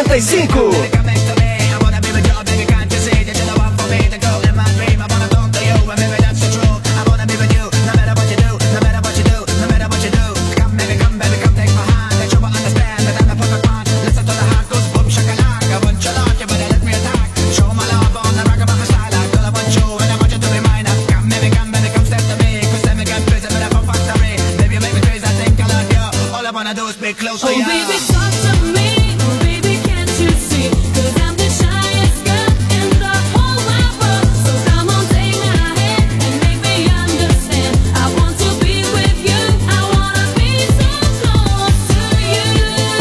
95. Close, oh, baby, talk to me. Oh, baby, can't you see? 'Cause I'm the shyest girl in the whole wide world. So come on, take my hand and make me understand. I want to be with you. I wanna be so close to you.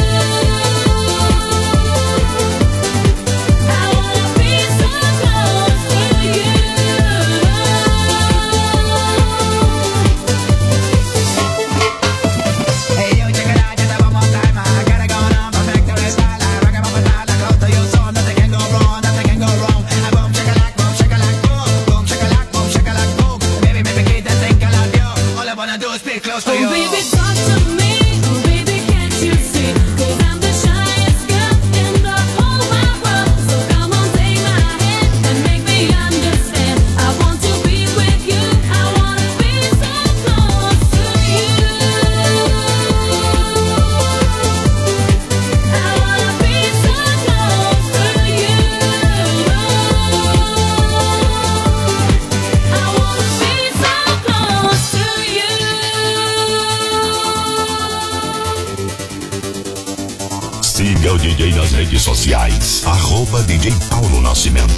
I wanna be so close to you. Hey, yo, check it out. Close to oh, you. baby, talk to me. Oh, baby, can't you see? 'Cause I'm the shyest girl in the whole wide world. So come on, take my hand and make me understand. I want to be with you. I wanna be so close to you. I wanna be so close to you. I wanna be so close to you. Siga o DJ nas redes sociais. @DJ Paulo Nascimento.